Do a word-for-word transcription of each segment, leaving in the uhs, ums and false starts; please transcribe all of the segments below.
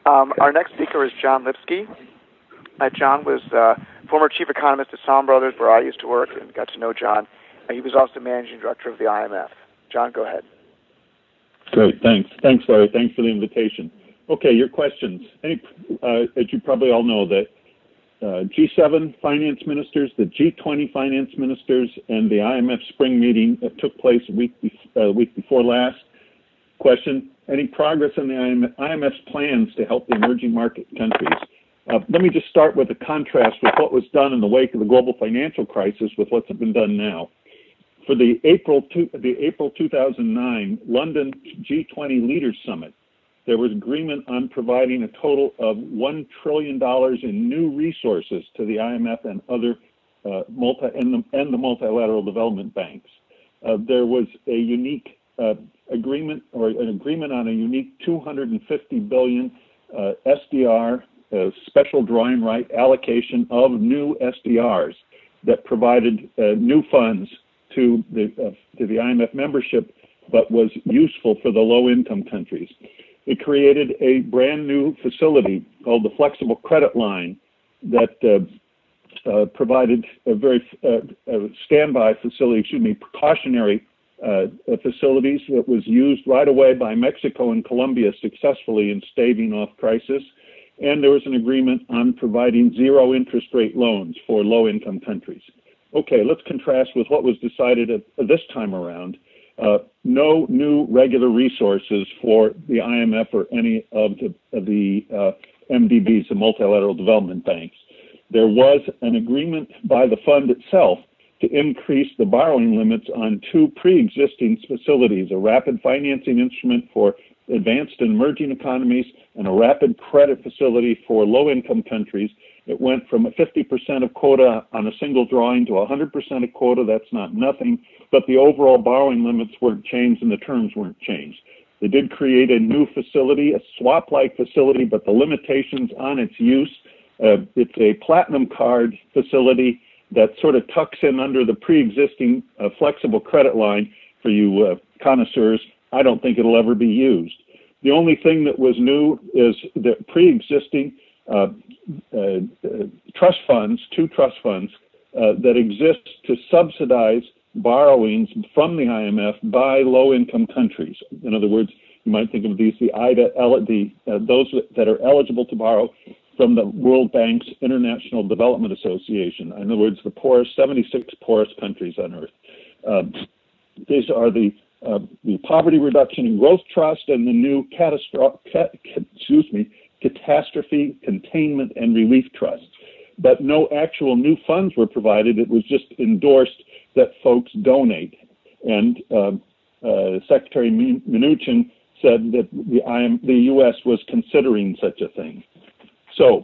Um, our next speaker is John Lipsky. Uh, John was uh, former chief economist at Salomon Brothers, where I used to work, and got to know John. Uh, he was also managing director of the I M F. John, go ahead. Great, thanks. Thanks, Larry. Thanks for the invitation. Okay, your questions. Any, uh, as you probably all know, that uh, G seven finance ministers, the G twenty finance ministers, and the I M F spring meeting that took place a week, be uh, week before last. Question, any progress on the I M F's plans to help the emerging market countries? Uh, let me just start with a contrast with what was done in the wake of the global financial crisis with what's been done now. For the April, two, the April two thousand nine London G twenty Leaders Summit, there was agreement on providing a total of one trillion dollars in new resources to the I M F and other uh, multi and the, and the multilateral development banks. Uh, there was a unique uh, agreement or an agreement on a unique two hundred fifty billion uh, S D R, uh, special drawing right allocation of new S D Rs that provided uh, new funds to the uh, to the I M F membership, but was useful for the low-income countries. It created a brand new facility called the Flexible Credit Line that uh, uh, provided a very uh, a standby facility, excuse me, precautionary uh, facilities that was used right away by Mexico and Colombia successfully in staving off crisis. And there was an agreement on providing zero interest rate loans for low-income countries. Okay, let's contrast with what was decided at, at this time around. Uh, no new regular resources for the I M F or any of the, of the uh, M D Bs, the multilateral development banks. There was an agreement by the fund itself to increase the borrowing limits on two pre-existing facilities, a rapid financing instrument for advanced and emerging economies and a rapid credit facility for low-income countries. It went from a fifty percent of quota on a single drawing to one hundred percent of quota. That's not nothing, but the overall borrowing limits weren't changed and the terms weren't changed. They did create a new facility, a swap-like facility, but the limitations on its use, uh, it's a platinum card facility that sort of tucks in under the pre-existing uh, flexible credit line for you uh, connoisseurs. I don't think it'll ever be used. The only thing that was new is the pre-existing uh, uh, uh, trust funds, two trust funds uh, that exist to subsidize borrowings from the I M F by low-income countries. In other words, you might think of these the I D A, the uh, those that are eligible to borrow from the World Bank's International Development Association. In other words, the poorest, seventy-six poorest countries on earth. Um, these are the uh, the Poverty Reduction and Growth Trust and the new catastrophe, cat, excuse me, Catastrophe Containment and Relief Trust. But no actual new funds were provided. It was just endorsed that folks donate. And uh, uh, Secretary Mnuchin said that the, I M, the U S was considering such a thing. So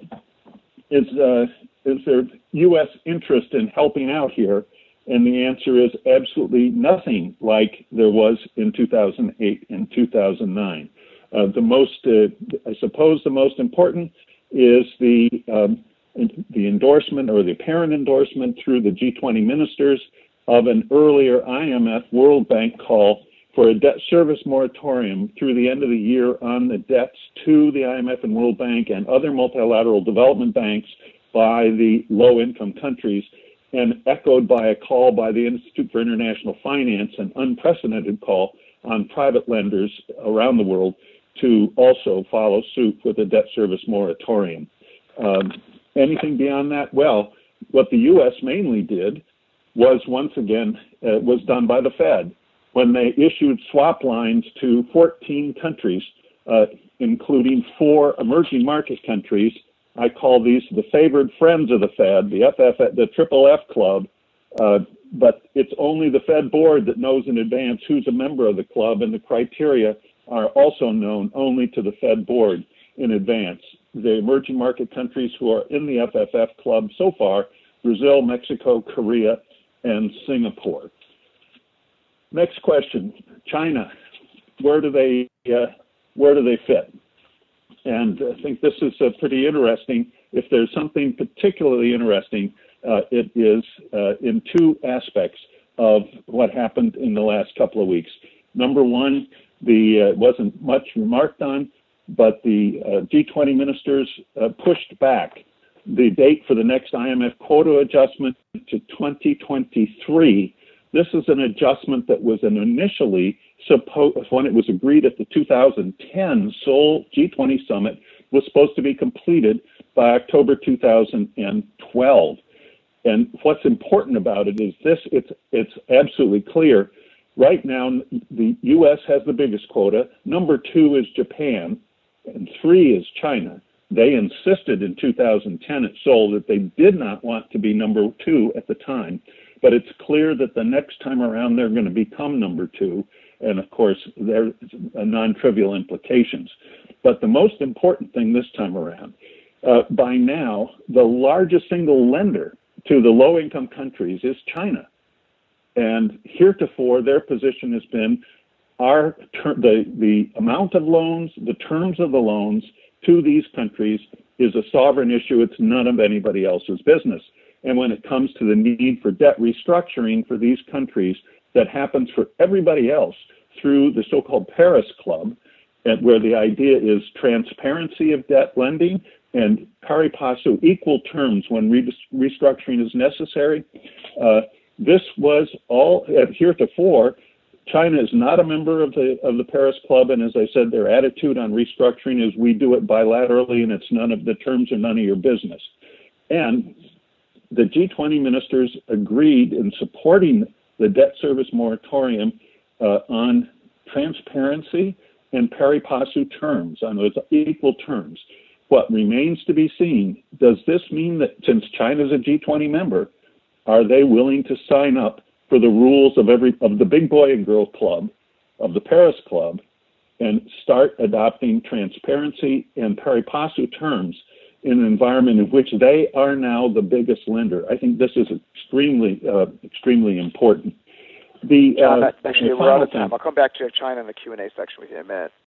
is, uh, is there U S interest in helping out here? And the answer is absolutely nothing like there was in two thousand eight and two thousand nine. Uh, the most, uh, I suppose the most important is the, um, the endorsement or the apparent endorsement through the G twenty ministers of an earlier I M F World Bank call for a debt service moratorium through the end of the year on the debts to the I M F and World Bank and other multilateral development banks by the low-income countries, and echoed by a call by the Institute for International Finance, an unprecedented call on private lenders around the world to also follow suit with a debt service moratorium. Um, anything beyond that? Well, what the U S mainly did was once again, uh, was done by the Fed when they issued swap lines to fourteen countries, uh, including four emerging market countries. I call these the favored friends of the Fed, the F F, the Triple F Club, uh, but it's only the Fed board that knows in advance who's a member of the club, and the criteria are also known only to the Fed board in advance. The emerging market countries who are in the F F F club so far, Brazil, Mexico, Korea, and Singapore. Next question, China. Where do they, uh, where do they fit? And I think this is uh, pretty interesting. If there's something particularly interesting, uh, it is uh, in two aspects of what happened in the last couple of weeks. Number one, the uh, wasn't much remarked on, but the uh, G twenty ministers uh, pushed back the date for the next I M F quota adjustment to twenty twenty-three. This is an adjustment that was an initially supposed, when it was agreed at the two thousand ten Seoul G twenty summit, was supposed to be completed by October two thousand twelve. And what's important about it is this, it's, it's absolutely clear. Right now, the U S has the biggest quota. Number two is Japan, and three is China. They insisted in two thousand ten at Seoul that they did not want to be number two at the time. But it's clear that the next time around they're going to become number two. And of course, there are non-trivial implications. But the most important thing this time around, uh, by now, the largest single lender to the low-income countries is China. And heretofore, their position has been our ter- the, the amount of loans, the terms of the loans to these countries is a sovereign issue. It's none of anybody else's business. And when it comes to the need for debt restructuring for these countries, that happens for everybody else through the so-called Paris Club, and where the idea is transparency of debt lending and pari passu, equal terms when re- restructuring is necessary. Uh, this was all uh, heretofore. China is not a member of the of the Paris Club, and as I said, their attitude on restructuring is we do it bilaterally, and it's none of the terms are none of your business. And the G twenty ministers agreed in supporting the debt service moratorium uh, on transparency and pari passu terms, on those equal terms. What remains to be seen, does this mean that since China is a G twenty member, are they willing to sign up for the rules of every of the big boy and girl club, of the Paris Club, and start adopting transparency and pari passu terms in an environment in which they are now the biggest lender? I think this is extremely, uh, extremely important. The, John, uh, actually, the we're out of thing, time. I'll come back to China in the Q and A section with you in a minute.